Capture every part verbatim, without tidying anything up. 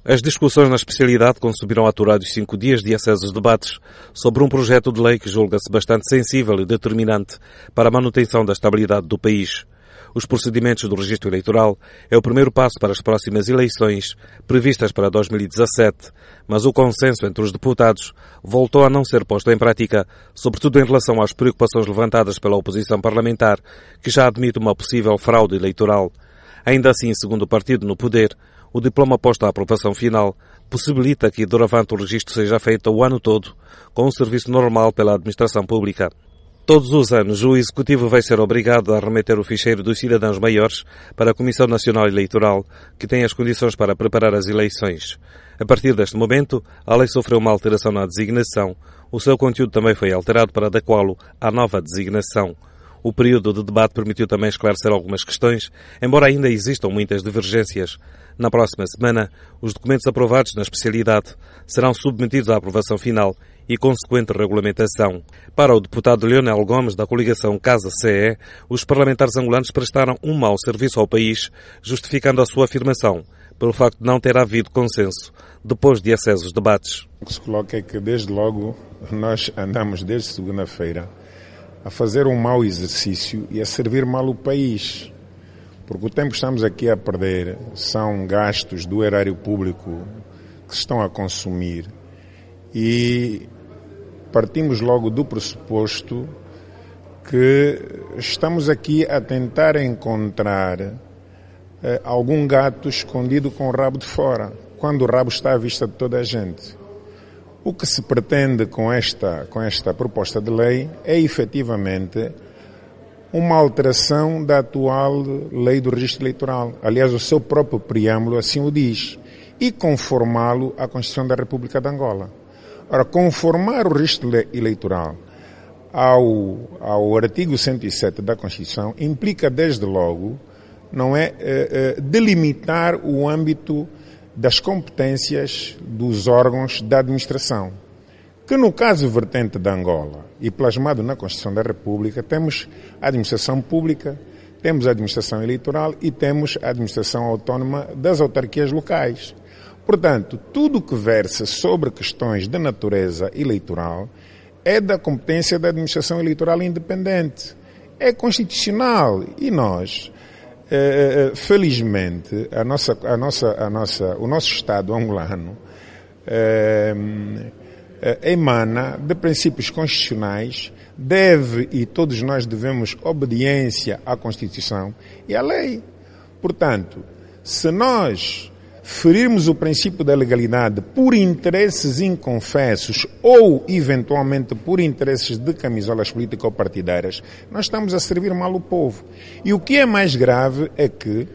As discussões na especialidade consumiram aturados cinco dias de acesos debates sobre um projeto de lei que julga-se bastante sensível e determinante para a manutenção da estabilidade do país. Os procedimentos do registro eleitoral é o primeiro passo para as próximas eleições, previstas para dois mil e dezassete, mas o consenso entre os deputados voltou a não ser posto em prática, sobretudo em relação às preocupações levantadas pela oposição parlamentar, que já admite uma possível fraude eleitoral. Ainda assim, segundo o partido no poder, o diploma posto à aprovação final possibilita que, doravante, o registro seja feito o ano todo, com um serviço normal pela administração pública. Todos os anos, o Executivo vai ser obrigado a remeter o ficheiro dos cidadãos maiores para a Comissão Nacional Eleitoral, que tem as condições para preparar as eleições. A partir deste momento, a lei sofreu uma alteração na designação. O seu conteúdo também foi alterado para adequá-lo à nova designação. O período de debate permitiu também esclarecer algumas questões, embora ainda existam muitas divergências. Na próxima semana, os documentos aprovados na especialidade serão submetidos à aprovação final e consequente regulamentação. Para o deputado Leonel Gomes, da coligação Casa-C E, os parlamentares angolanos prestaram um mau serviço ao país, justificando a sua afirmação pelo facto de não ter havido consenso depois de acesos debates. O que se coloca é que, desde logo, nós andamos desde segunda-feira a fazer um mau exercício e a servir mal o país. Porque o tempo que estamos aqui a perder são gastos do erário público que se estão a consumir e partimos logo do pressuposto que estamos aqui a tentar encontrar eh, algum gato escondido com o rabo de fora, quando o rabo está à vista de toda a gente. O que se pretende com esta, com esta proposta de lei é efetivamente uma alteração da atual lei do registro eleitoral. Aliás, o seu próprio preâmbulo assim o diz. E conformá-lo à Constituição da República de Angola. Ora, conformar o registro eleitoral ao, ao artigo cento e sete da Constituição implica, desde logo, não é, é, é delimitar o âmbito das competências dos órgãos da administração. Que no caso vertente da Angola, e plasmado na Constituição da República, temos a administração pública, temos a administração eleitoral e temos a administração autónoma das autarquias locais. Portanto, tudo que versa sobre questões de natureza eleitoral é da competência da administração eleitoral independente. É constitucional e nós, eh, felizmente, a nossa, a nossa, a nossa, o nosso Estado angolano eh, emana de princípios constitucionais, deve e todos nós devemos obediência à Constituição e à lei. Portanto, se nós ferirmos o princípio da legalidade por interesses inconfessos ou, eventualmente, por interesses de camisolas político-partidárias, nós estamos a servir mal o povo. E o que é mais grave é que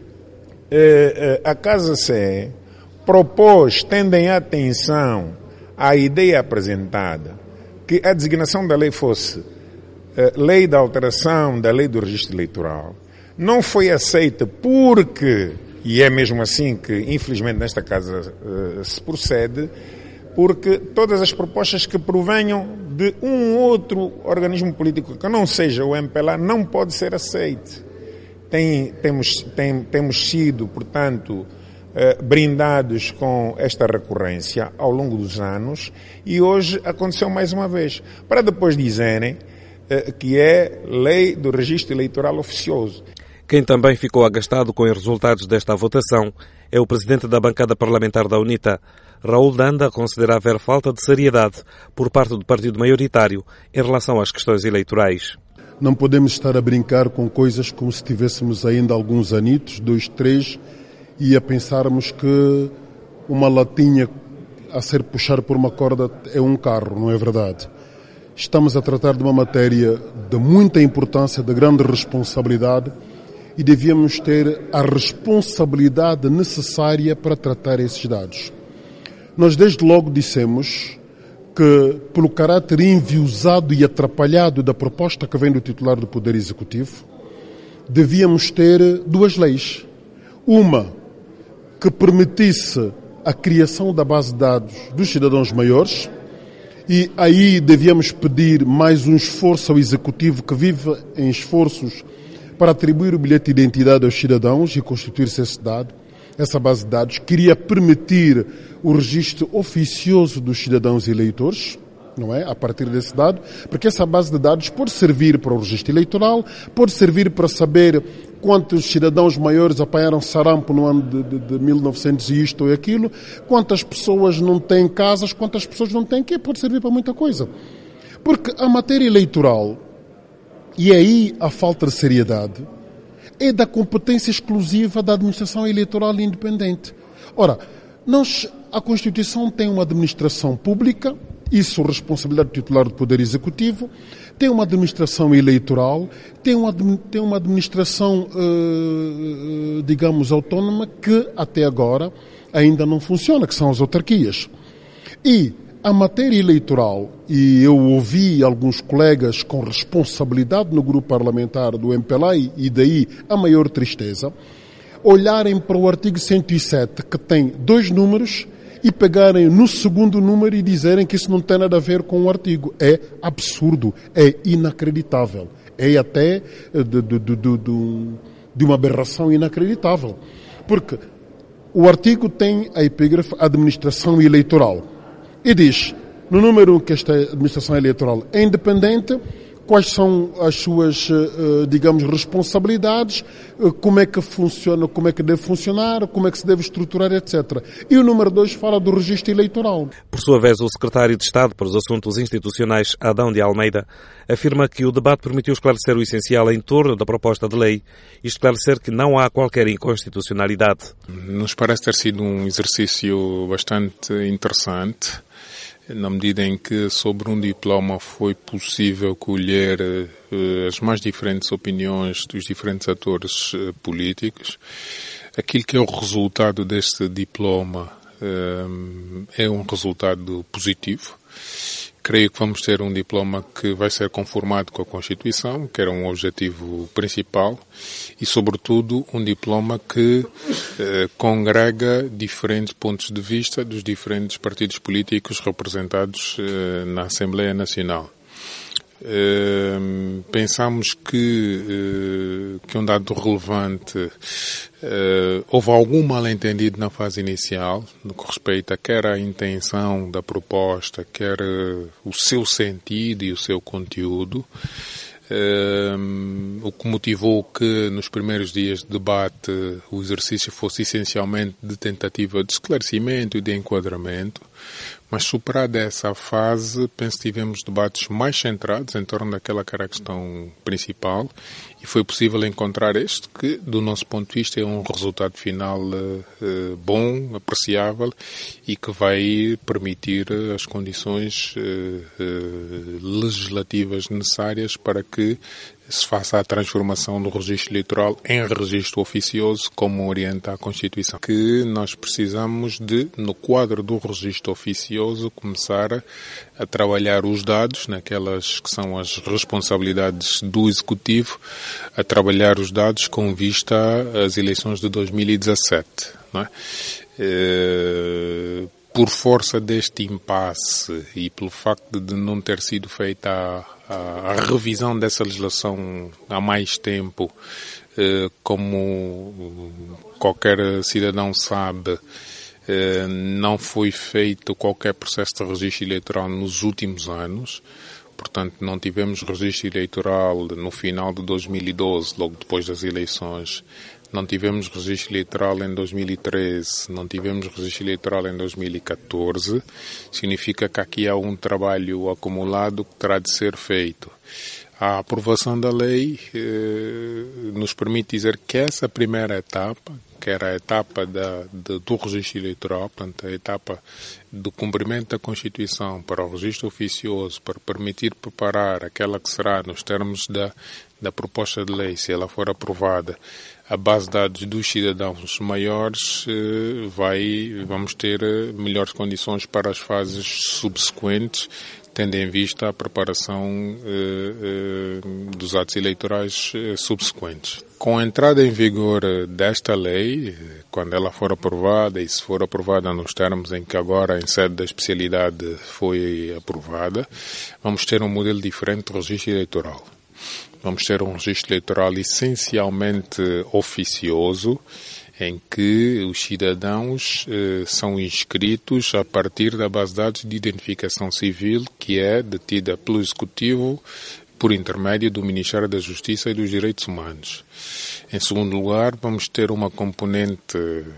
eh, a Casa-C E propôs, tendo em atenção a ideia apresentada, que a designação da lei fosse eh, lei da alteração da lei do registro eleitoral, não foi aceita porque, e é mesmo assim que, infelizmente, nesta casa eh, se procede, porque todas as propostas que provenham de um outro organismo político que não seja o M P L A não pode ser aceito. Tem, temos, tem, temos sido, portanto, eh, brindados com esta recorrência ao longo dos anos e hoje aconteceu mais uma vez, para depois dizerem eh, que é lei do registro eleitoral oficioso. Quem também ficou agastado com os resultados desta votação é o presidente da bancada parlamentar da UNITA. Raul Danda considera haver falta de seriedade por parte do partido maioritário em relação às questões eleitorais. Não podemos estar a brincar com coisas como se tivéssemos ainda alguns anitos, dois, três, e a pensarmos que uma latinha a ser puxada por uma corda é um carro, não é verdade? Estamos a tratar de uma matéria de muita importância, de grande responsabilidade, e devíamos ter a responsabilidade necessária para tratar esses dados. Nós desde logo dissemos que, pelo caráter enviosado e atrapalhado da proposta que vem do titular do Poder Executivo, devíamos ter duas leis. Uma que permitisse a criação da base de dados dos cidadãos maiores, e aí devíamos pedir mais um esforço ao Executivo que vive em esforços para atribuir o bilhete de identidade aos cidadãos e constituir-se esse dado. essa base de dados queria permitir o registro oficioso dos cidadãos eleitores, não é? A partir desse dado, porque essa base de dados pode servir para o registro eleitoral, pode servir para saber quantos cidadãos maiores apanharam sarampo no ano de, de, de mil e novecentos e isto ou aquilo, quantas pessoas não têm casas, quantas pessoas não têm, que pode servir para muita coisa. Porque a matéria eleitoral, e aí a falta de seriedade, é da competência exclusiva da administração eleitoral independente. Ora, nós, a Constituição tem uma administração pública, isso é responsabilidade do titular do Poder Executivo, tem uma administração eleitoral, tem uma, tem uma administração, eh, digamos, autónoma que até agora ainda não funciona, que são as autarquias. E a matéria eleitoral, e eu ouvi alguns colegas com responsabilidade no grupo parlamentar do M P L A, e daí a maior tristeza, olharem para o artigo cento e sete, que tem dois números, e pegarem no segundo número e dizerem que isso não tem nada a ver com o artigo. É absurdo, é inacreditável. É até de, de, de, de, de uma aberração inacreditável. Porque o artigo tem a epígrafe administração eleitoral. E diz, no número um, que esta administração eleitoral é independente, quais são as suas, digamos, responsabilidades, como é que funciona, como é que deve funcionar, como é que se deve estruturar, etcétera. E o número dois fala do registro eleitoral. Por sua vez, o secretário de Estado para os Assuntos Institucionais, Adão de Almeida, afirma que o debate permitiu esclarecer o essencial em torno da proposta de lei e esclarecer que não há qualquer inconstitucionalidade. Nos parece ter sido um exercício bastante interessante, na medida em que sobre um diploma foi possível colher uh, as mais diferentes opiniões dos diferentes atores uh, políticos. Aquilo que é o resultado deste diploma uh, é um resultado positivo. Creio que vamos ter um diploma que vai ser conformado com a Constituição, que era um objetivo principal, e, sobretudo, um diploma que eh, congrega diferentes pontos de vista dos diferentes partidos políticos representados eh, na Assembleia Nacional. Uh, pensamos que, uh, que um dado relevante, uh, houve algum mal-entendido na fase inicial, no que respeita quer à intenção da proposta, quer uh, o seu sentido e o seu conteúdo, uh, o que motivou que nos primeiros dias de debate o exercício fosse essencialmente de tentativa de esclarecimento e de enquadramento. Mas superada essa fase, penso que tivemos debates mais centrados em torno daquela que era a questão principal e foi possível encontrar este que, do nosso ponto de vista, é um resultado final uh, bom, apreciável e que vai permitir as condições uh, uh, legislativas necessárias para que se faça a transformação do registro eleitoral em registro oficioso, como orienta a Constituição. Que nós precisamos de, no quadro do registro oficioso, começar a, a trabalhar os dados, naquelas que são as responsabilidades do Executivo, a trabalhar os dados com vista às eleições de dois mil e dezassete. Não é? É, por força deste impasse e pelo facto de não ter sido feita a, a, a revisão dessa legislação há mais tempo, eh, como qualquer cidadão sabe, eh, não foi feito qualquer processo de registro eleitoral nos últimos anos. Portanto, não tivemos registro eleitoral no final de dois mil e doze, logo depois das eleições. Não tivemos registro eleitoral em dois mil e treze, não tivemos registro eleitoral em dois mil e catorze. Significa que aqui há um trabalho acumulado que terá de ser feito. A aprovação da lei eh, nos permite dizer que essa primeira etapa, que era a etapa da, de, do registro eleitoral, portanto, a etapa do cumprimento da Constituição para o registro oficioso, para permitir preparar aquela que será, nos termos da, da proposta de lei, se ela for aprovada, a base de dados dos cidadãos maiores, eh, vai, vamos ter melhores condições para as fases subsequentes, tendo em vista a preparação eh, eh, dos atos eleitorais eh, subsequentes. Com a entrada em vigor desta lei, quando ela for aprovada, e se for aprovada nos termos em que agora, em sede da especialidade, foi aprovada, vamos ter um modelo diferente de registro eleitoral. Vamos ter um registro eleitoral essencialmente oficioso em que os cidadãos eh, são inscritos a partir da base de dados de identificação civil que é detida pelo Executivo por intermédio do Ministério da Justiça e dos Direitos Humanos. Em segundo lugar, vamos ter uma componente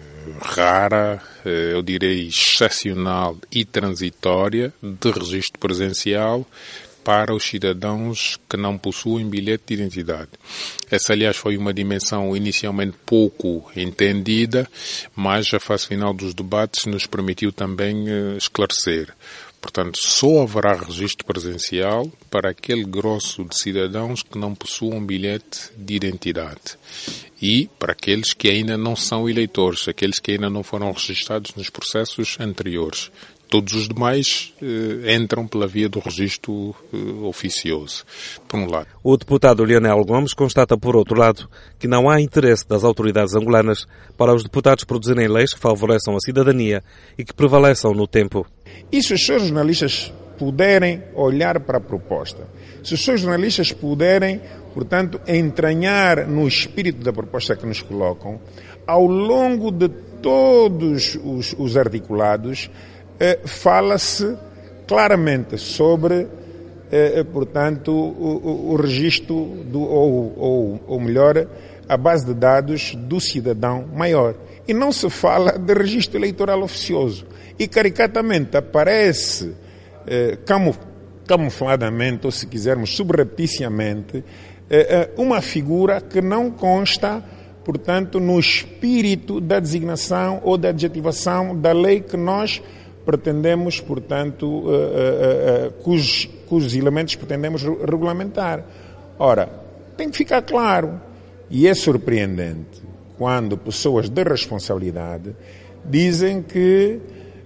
rara, eu direi excepcional e transitória de registro presencial para os cidadãos que não possuem bilhete de identidade. Essa, aliás, foi uma dimensão inicialmente pouco entendida, mas a fase final dos debates nos permitiu também esclarecer. Portanto, só haverá registro presencial para aquele grosso de cidadãos que não possuam bilhete de identidade e para aqueles que ainda não são eleitores, aqueles que ainda não foram registrados nos processos anteriores. Todos os demais eh, entram pela via do registro eh, oficioso, por um lado. O deputado Leonel Gomes constata, por outro lado, que não há interesse das autoridades angolanas para os deputados produzirem leis que favoreçam a cidadania e que prevaleçam no tempo. E se os seus jornalistas puderem olhar para a proposta, se os seus jornalistas puderem, portanto, entranhar no espírito da proposta que nos colocam, ao longo de todos os, os articulados, Eh, fala-se claramente sobre, eh, portanto, o, o, o registro, do, ou, ou, ou melhor, a base de dados do cidadão maior. E não se fala de registro eleitoral oficioso. E, caricatamente, aparece eh, camuf, camufladamente, ou se quisermos, subrepticiamente, eh, uma figura que não consta, portanto, no espírito da designação ou da adjetivação da lei que nós pretendemos, portanto, uh, uh, uh, cujos, cujos elementos pretendemos regulamentar. Ora, tem que ficar claro, e é surpreendente, quando pessoas de responsabilidade dizem que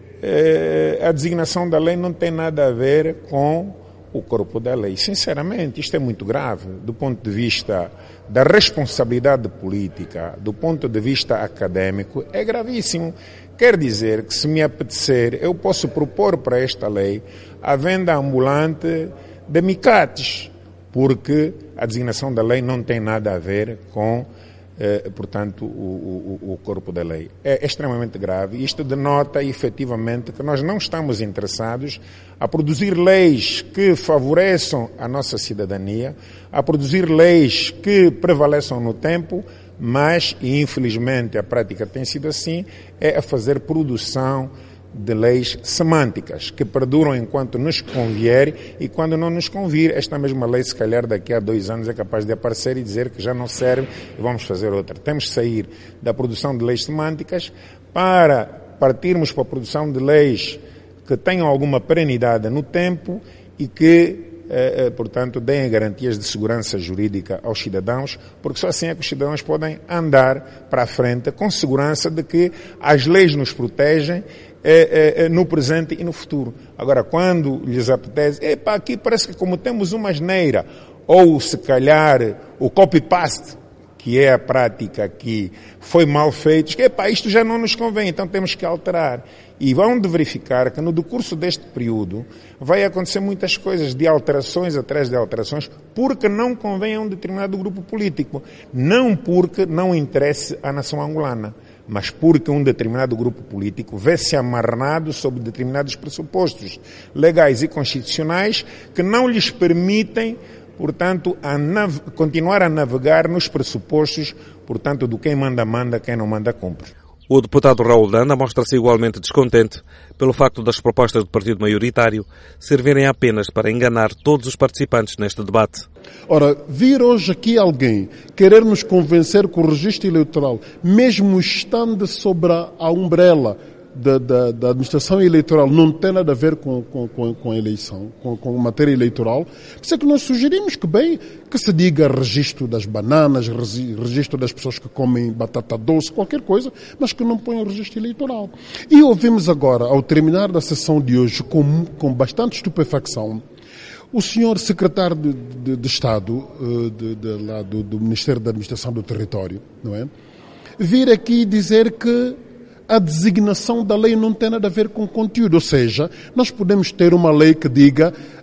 uh, a designação da lei não tem nada a ver com o corpo da lei. Sinceramente, isto é muito grave, do ponto de vista da responsabilidade política, do ponto de vista académico, é gravíssimo. Quer dizer que, se me apetecer, eu posso propor para esta lei a venda ambulante de micates, porque a designação da lei não tem nada a ver com, eh, portanto, o, o, o corpo da lei. É extremamente grave. Isto denota, efetivamente, que nós não estamos interessados a produzir leis que favoreçam a nossa cidadania, a produzir leis que prevaleçam no tempo, mas, e infelizmente a prática tem sido assim, é a fazer produção de leis semânticas, que perduram enquanto nos convier e quando não nos convir, esta mesma lei, se calhar daqui a dois anos, é capaz de aparecer e dizer que já não serve e vamos fazer outra. Temos de sair da produção de leis semânticas para partirmos para a produção de leis que tenham alguma perenidade no tempo e que Eh, eh, portanto, deem garantias de segurança jurídica aos cidadãos, porque só assim é que os cidadãos podem andar para a frente com segurança de que as leis nos protegem eh, eh, no presente e no futuro. Agora, quando lhes apetece, epá, aqui parece que como temos uma asneira, ou se calhar o copy-paste, que é a prática que foi mal feita, que epá, isto já não nos convém, então temos que alterar. E vão de verificar que no decurso deste período vai acontecer muitas coisas, de alterações atrás de alterações, porque não convém a um determinado grupo político. Não porque não interesse à nação angolana, mas porque um determinado grupo político vê-se amarrado sob determinados pressupostos legais e constitucionais que não lhes permitem, portanto, a nav- continuar a navegar nos pressupostos, portanto, do quem manda, manda, quem não manda, cumpre. O deputado Raul Danda mostra-se igualmente descontente pelo facto das propostas do partido maioritário servirem apenas para enganar todos os participantes neste debate. Ora, vir hoje aqui alguém querer nos convencer que o registro eleitoral, mesmo estando sobre a umbrella Da, da, da administração eleitoral, não tem nada a ver com, com, com, com a eleição, com, com matéria eleitoral. Por isso é que nós sugerimos que, bem, que se diga registro das bananas, registro das pessoas que comem batata doce, qualquer coisa, mas que não ponham registro eleitoral. E ouvimos agora, ao terminar da sessão de hoje, com, com bastante estupefacção, o senhor secretário de, de, de Estado de, de, lá do, do Ministério da Administração do Território, não é? Vir aqui dizer que a designação da lei não tem nada a ver com conteúdo, ou seja, nós podemos ter uma lei que diga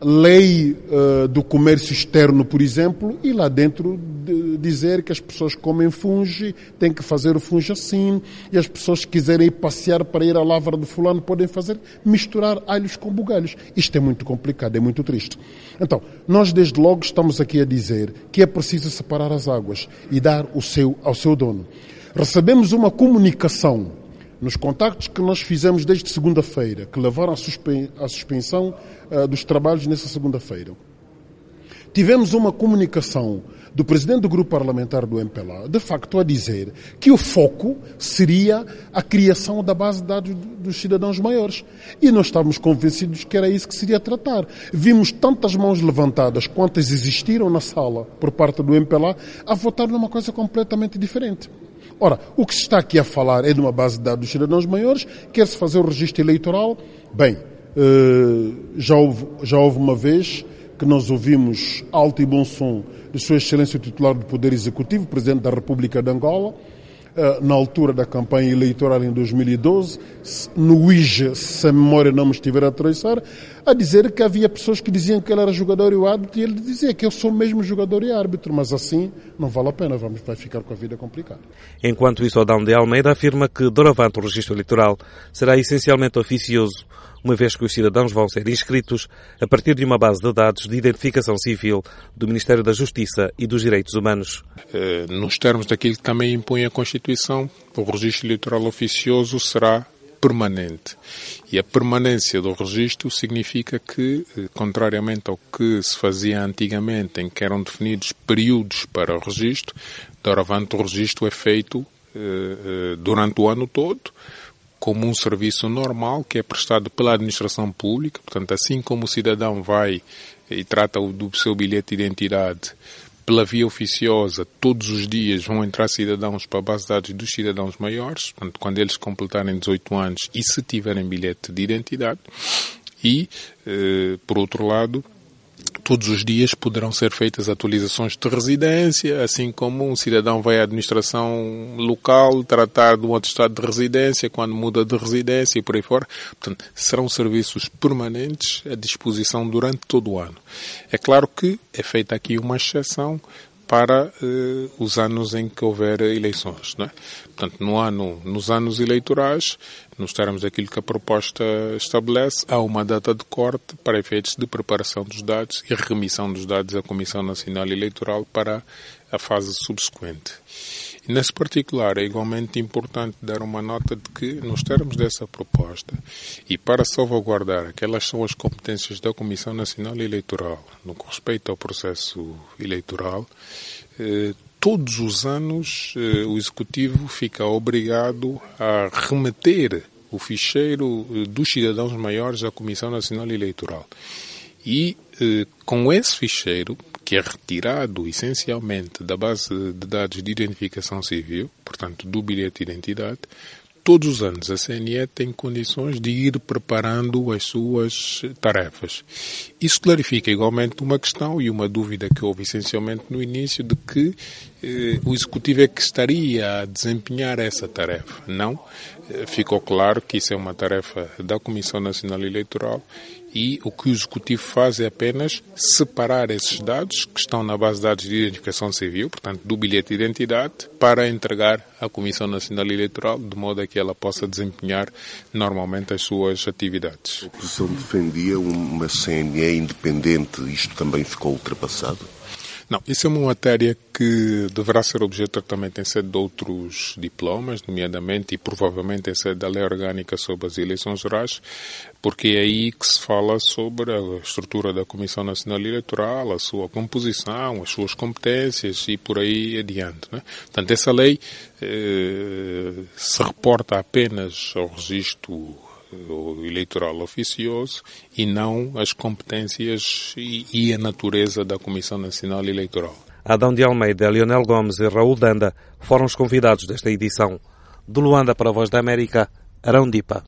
lei uh, do comércio externo, por exemplo, e lá dentro de dizer que as pessoas comem fungi, têm que fazer o fungi assim, e as pessoas que quiserem ir passear para ir à lavra do fulano podem fazer, misturar alhos com bugalhos. Isto é muito complicado, é muito triste. Então, nós desde logo estamos aqui a dizer que é preciso separar as águas e dar o seu ao seu dono. Recebemos uma comunicação nos contactos que nós fizemos desde segunda-feira, que levaram à, suspen- à suspensão uh, dos trabalhos nessa segunda-feira. Tivemos uma comunicação do presidente do grupo parlamentar do M P L A, de facto a dizer que o foco seria a criação da base de dados dos cidadãos maiores. E nós estávamos convencidos que era isso que seria tratar. Vimos tantas mãos levantadas quantas existiram na sala por parte do M P L A a votar numa coisa completamente diferente. Ora, o que se está aqui a falar é de uma base de dados dos cidadãos maiores, quer-se fazer o registro eleitoral. Bem, já houve, já houve uma vez que nós ouvimos alto e bom som de Sua Excelência o titular do Poder Executivo, Presidente da República de Angola, na altura da campanha eleitoral em dois mil e doze, no I J E, se a memória não me estiver a traiçar, a dizer que havia pessoas que diziam que ele era jogador e árbitro, e ele dizia que eu sou mesmo jogador e árbitro, mas assim não vale a pena, vamos, vai ficar com a vida complicada. Enquanto isso, Adão de Almeida afirma que, doravante, o registro eleitoral será essencialmente oficioso, uma vez que os cidadãos vão ser inscritos a partir de uma base de dados de identificação civil do Ministério da Justiça e dos Direitos Humanos. Nos termos daquilo que também impõe a Constituição, o registro eleitoral oficioso será permanente. E a permanência do registro significa que, contrariamente ao que se fazia antigamente, em que eram definidos períodos para o registro, doravante o registro é feito eh, durante o ano todo, como um serviço normal que é prestado pela administração pública. Portanto, assim como o cidadão vai e trata do seu bilhete de identidade pela via oficiosa, todos os dias vão entrar cidadãos para a base de dados dos cidadãos maiores, portanto, quando eles completarem dezoito anos e se tiverem bilhete de identidade. E, eh, por outro lado, todos os dias poderão ser feitas atualizações de residência, assim como um cidadão vai à administração local tratar de um atestado de residência quando muda de residência e por aí fora. Portanto, serão serviços permanentes à disposição durante todo o ano. É claro que é feita aqui uma exceção para eh, os anos em que houver eleições, não é? Portanto, no ano, nos anos eleitorais, nos termos daquilo que a proposta estabelece, há uma data de corte para efeitos de preparação dos dados e remissão dos dados à Comissão Nacional Eleitoral para a fase subsequente. E nesse particular é igualmente importante dar uma nota de que, nos termos dessa proposta, e para salvaguardar aquelas são as competências da Comissão Nacional Eleitoral no que respeita ao processo eleitoral, eh, todos os anos eh, o Executivo fica obrigado a remeter o ficheiro eh, dos cidadãos maiores à Comissão Nacional Eleitoral. E eh, com esse ficheiro, que é retirado essencialmente da base de dados de identificação civil, portanto do bilhete de identidade, todos os anos a C N E tem condições de ir preparando as suas tarefas. Isso clarifica igualmente uma questão e uma dúvida que houve essencialmente no início de que eh, o Executivo é que estaria a desempenhar essa tarefa. Não. Eh, ficou claro que isso é uma tarefa da Comissão Nacional Eleitoral e o que o Executivo faz é apenas separar esses dados que estão na base de dados de identificação civil, portanto do bilhete de identidade, para entregar à Comissão Nacional Eleitoral, de modo a que ela possa desempenhar normalmente as suas atividades. A oposição defendia uma C N E independente, isto também ficou ultrapassado? Não, isso é uma matéria que deverá ser objeto também em sede de outros diplomas, nomeadamente e provavelmente em sede da Lei Orgânica sobre as Eleições Gerais, porque é aí que se fala sobre a estrutura da Comissão Nacional Eleitoral, a sua composição, as suas competências e por aí adiante, né? Portanto, essa lei eh, se reporta apenas ao registro o eleitoral oficioso e não as competências e, e a natureza da Comissão Nacional Eleitoral. Adão de Almeida, Leonel Gomes e Raul Danda foram os convidados desta edição. De Luanda para a Voz da América, Arão Dipa.